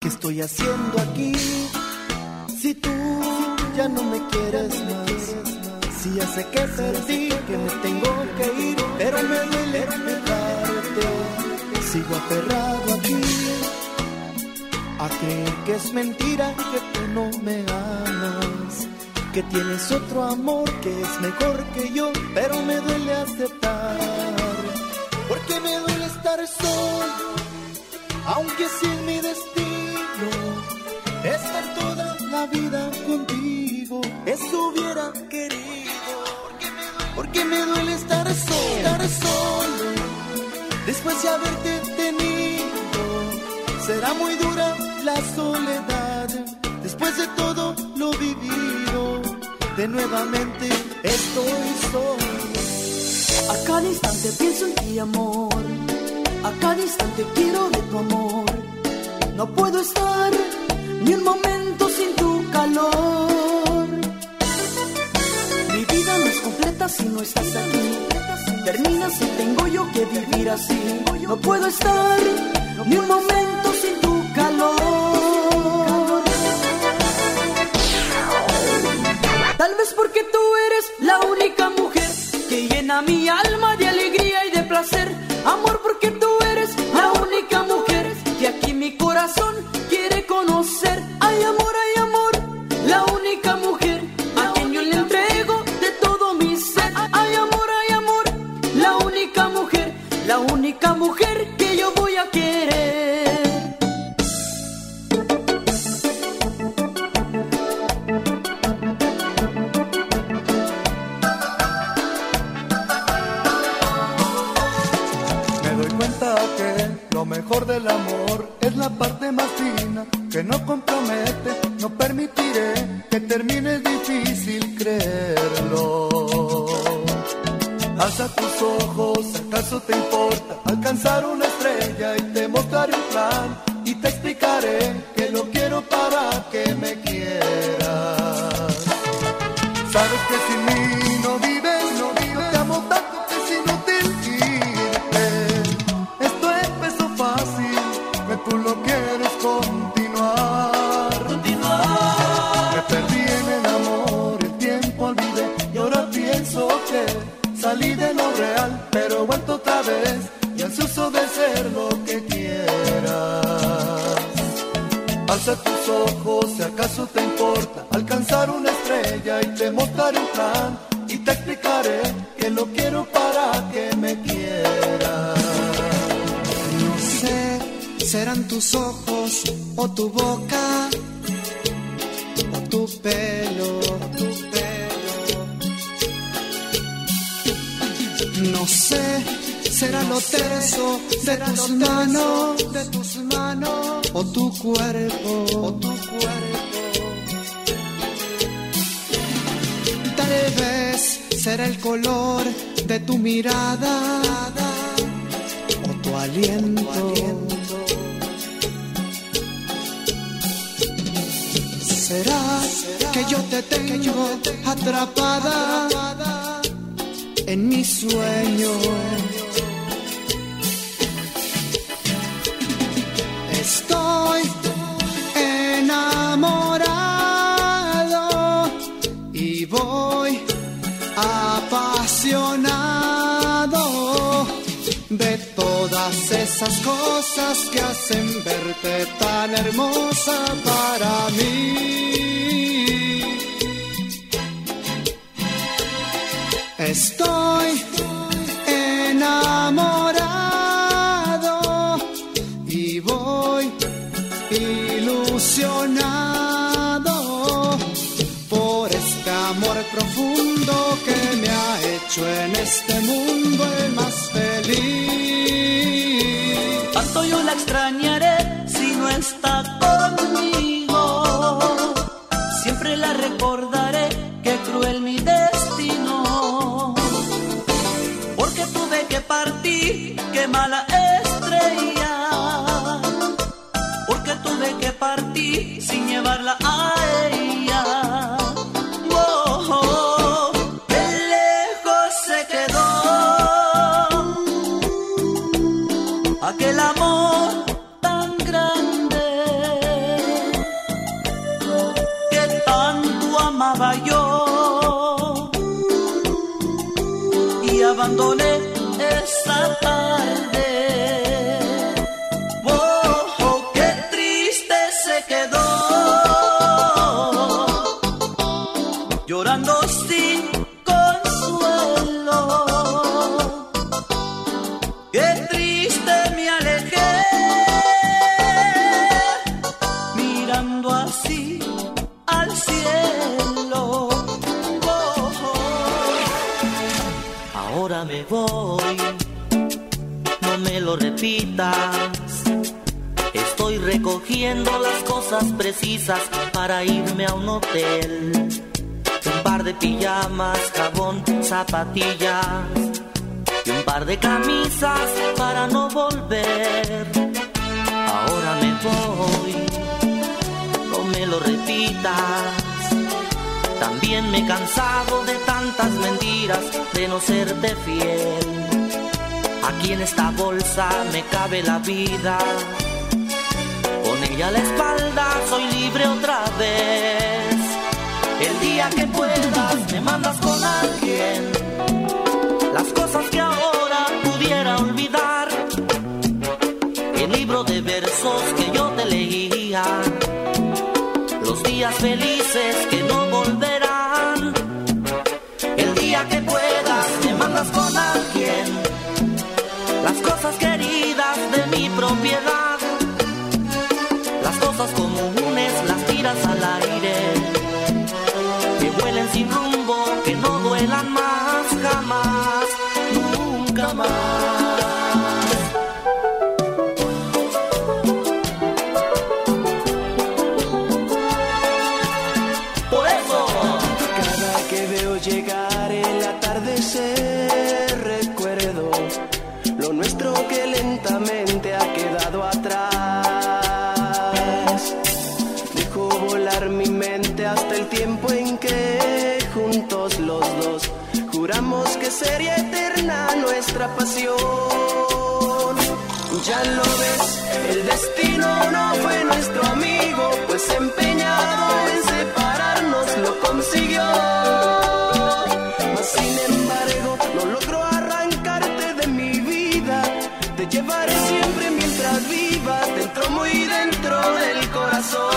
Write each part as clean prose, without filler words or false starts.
estoy haciendo aquí? Si tú ya no me quieres más, si ya sé que perdí, que me tengo que ir, pero me duele dejarte. Sigo aferrado aquí a creer que es mentira, que tú no me amas, que tienes otro amor que es mejor que yo, pero me duele aceptar, porque me duele estar solo, aunque sí es mi destino, estar toda la vida contigo, eso hubiera querido, porque me duele estar solo, después de haberte tenido, será muy dura la soledad, después de todo lo vivido, de nuevamente estoy solo. A cada instante pienso en ti, amor, a cada instante quiero de tu amor, no puedo estar ni un momento sin tu calor. Mi vida no es completa si no estás aquí, termina si tengo yo que vivir así, no puedo estar ni un momento sin tu calor. Tal vez porque tú eres la única mujer que llena mi alma de alegría y de placer. Amor, porque tú eres la única mujer que aquí mi corazón quiere conocer. Ay, amor, la única mujer a quien yo le entrego de todo mi ser. Ay, amor, la única mujer que yo voy a querer. Lo mejor del amor es la parte más fina que no compromete. No permitiré que termine, es difícil creerlo. Alza tus ojos, ¿acaso te importa alcanzar una estrella? Y te mostraré un plan y te explicaré que lo quiero para que me quieras. Sabes que sin mí no vives, te amo tanto que es inútil irte. Esto empezó fácil, que tú lo quieres continuar. Me perdí en el amor, el tiempo olvidé y ahora pienso que salí de lo real, pero he vuelto otra vez y ansioso de ser lo que quieras. Alza tus ojos, si acaso te importa alcanzar una estrella, y te mostraré un plan y te explicaré que lo quiero para que me quieras. No sé, serán tus ojos o tu boca o tu pelo. No sé, será lo terso de tus manos o tu cuerpo. Tal vez será el color de tu mirada o tu aliento. Será que yo te tengo atrapada en mi sueño. Estoy enamorado y voy apasionado de todas esas cosas que hacen verte tan hermosa para mí. Estoy enamorado y voy ilusionado por este amor profundo que me ha hecho en este mundo el más feliz. Tanto yo la extrañaré si no está conmigo, siempre la recordaré, qué cruel mi destino, porque tuve que partir, qué mala estrella, porque tuve que partir sin llevarla a ella. Oh, qué lejos se quedó aquel amor tan grande. abandoné esta tarde. Oh, qué triste se quedó, llorando sin consuelo. Qué triste me alejé, mirando así al cielo. Ahora me voy, no me lo repitas. Estoy recogiendo las cosas precisas para irme a un hotel. Un par de pijamas, jabón, zapatillas y un par de camisas para no volver. Ahora me voy, no me lo repitas. También me he cansado de tantas mentiras, de no serte fiel. Aquí en esta bolsa me cabe la vida, con ella a la espalda soy libre otra vez. El día que puedas me mandas con alguien las cosas que ahora pudiera olvidar. El libro de versos que yo te leía, los días felices que no volverán. El día que puedas me mandas con alguien las cosas queridas de mi propiedad. Las cosas comunes las tiras al aire, que vuelen sin rumbo, que no duelan más, jamás, nunca más. Llegar el atardecer, recuerdo lo nuestro que lentamente ha quedado atrás. Dejo volar mi mente hasta el tiempo en que juntos los dos juramos que sería eterna nuestra pasión. Ya lo ves, el destino no fue nuestro amigo, pues empeñado en separarnos lo consiguió. Sin embargo, no logro arrancarte de mi vida. Te llevaré siempre mientras vivas, dentro, muy dentro del corazón.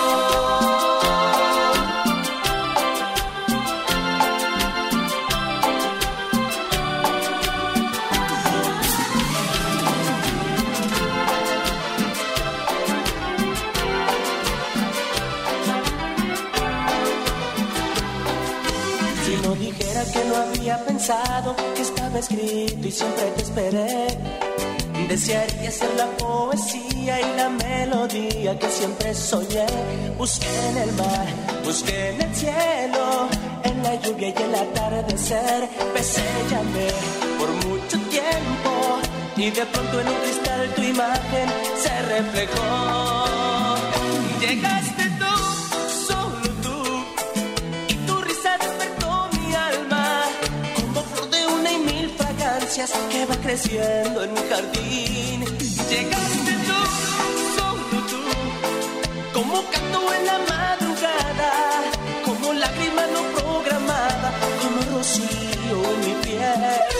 Que no había pensado que estaba escrito y siempre te esperé. Desear y hacer la poesía y la melodía que siempre soñé. Busqué en el mar, busqué en el cielo, en la lluvia y el atardecer. Besé, llamé por mucho tiempo y de pronto en un cristal tu imagen se reflejó. Llegaste tú, solo tú, y tu risa despertó mi alma como flor de una y mil fragancias que va creciendo en mi jardín. Llegaste tú, solo tú, como canto en la madrugada, como lágrima no programada, como rocío en mi piel.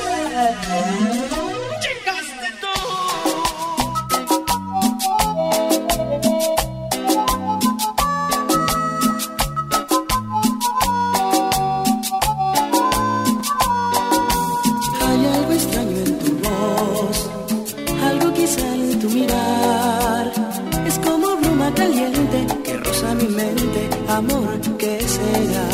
Llegaste tú. Hay algo extraño en tu voz, algo quizá en tu mirar. Es como bruma caliente que roza mi mente. Amor, ¿qué será?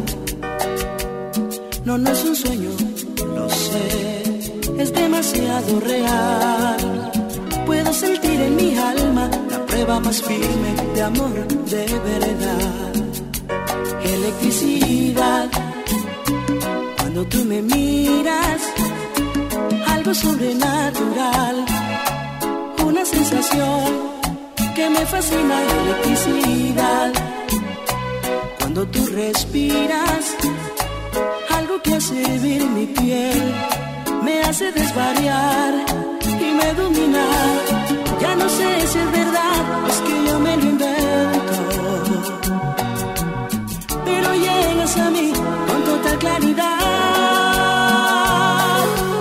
No, no es un sueño, lo sé, es demasiado real. Puedo sentir en mi alma la prueba más firme de amor de verdad. Electricidad, cuando tú me miras, algo sobrenatural, una sensación que me fascina. Electricidad, cuando tú respiras, algo que hace hervir mi piel, me hace desvariar y me domina. Ya no sé si es verdad, es que yo me lo invento, pero llegas a mí con total claridad.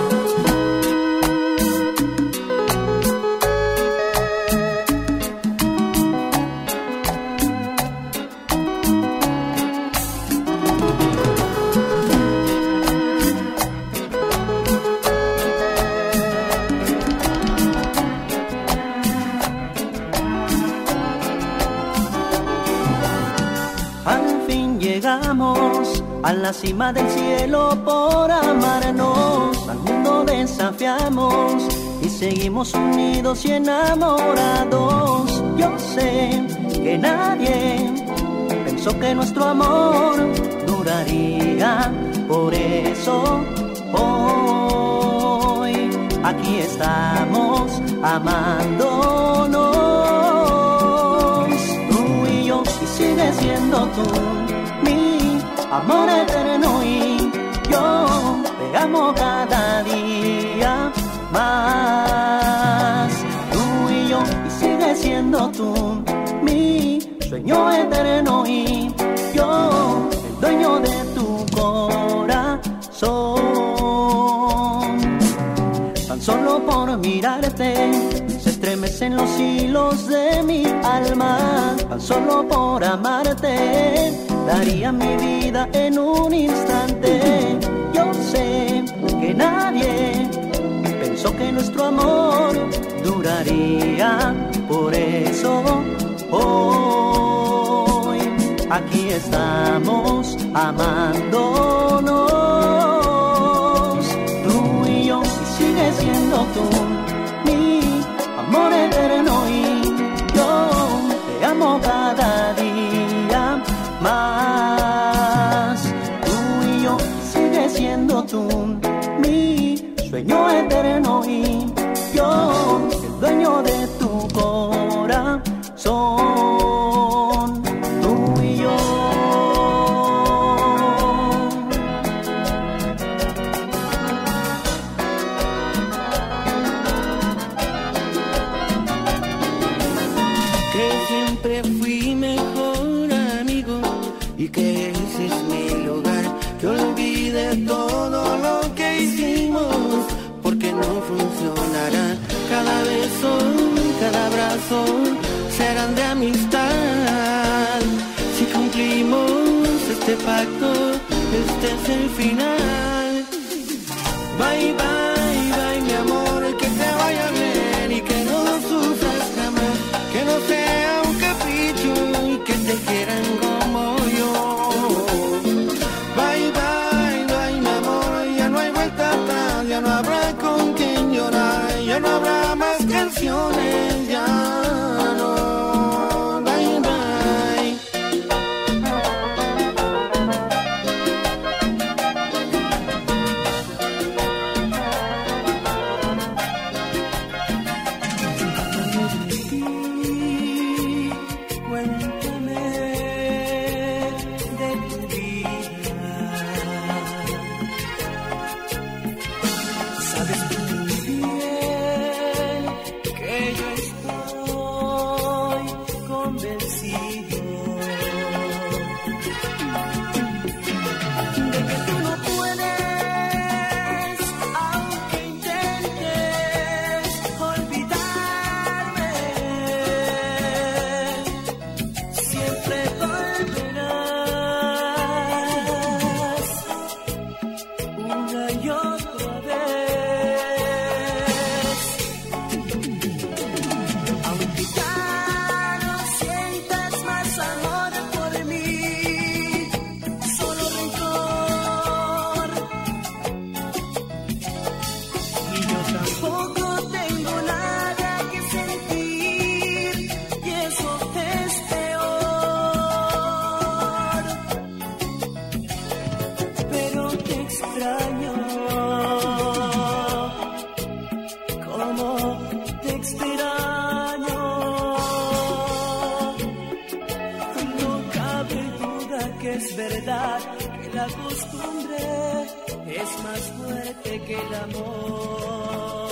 llegamos a la cima del cielo por amarnos, al mundo desafiamos y seguimos unidos y enamorados. Yo sé que nadie pensó que nuestro amor duraría, por eso hoy aquí estamos amándonos, tú y yo, y sigues siendo tú mi amor eterno y yo te amo cada día más, tú y yo, y sigues siendo tú mi sueño eterno y yo el dueño de tu corazón. Tan solo por mirarte se estremecen los hilos de mi alma, tan solo por amarte daría mi vida en un instante. Yo sé que nadie pensó que nuestro amor duraría, por eso hoy aquí estamos amándonos, tú y yo, y sigues siendo tú mi amor eterno y yo te amo cada día más, tú y yo, y sigues siendo tú mi sueño eterno y yo el dueño de tu corazón, tú y yo. Que siempre fui mejor amigo y que ese es mi lugar, que olvide todo lo que hicimos porque no funcionará. Cada beso, cada abrazo serán de amistad. Si cumplimos este pacto, este es el final. Bye, bye, bye, mi amor, que te vaya bien y que no sufras jamás, que no sea un capricho y que te quieran como yo. Bye, bye, bye, mi amor, ya no hay vuelta atrás, ya no habrá con quien llorar, ya no habrá más canciones, ya no. Bye, bye. Cuéntame de tu vida. Sabes muy bien que yo estoy convencido de que tú no puedes, aunque intentes olvidarme, siempre volverás una y otra vez. Aunque ya no sientas más amor por mí, solo rencor, y yo tampoco tengo nada que sentir, y eso es peor, pero te extraño, como te extraño. No cabe duda que es verdad que la costumbre es más fuerte que el amor.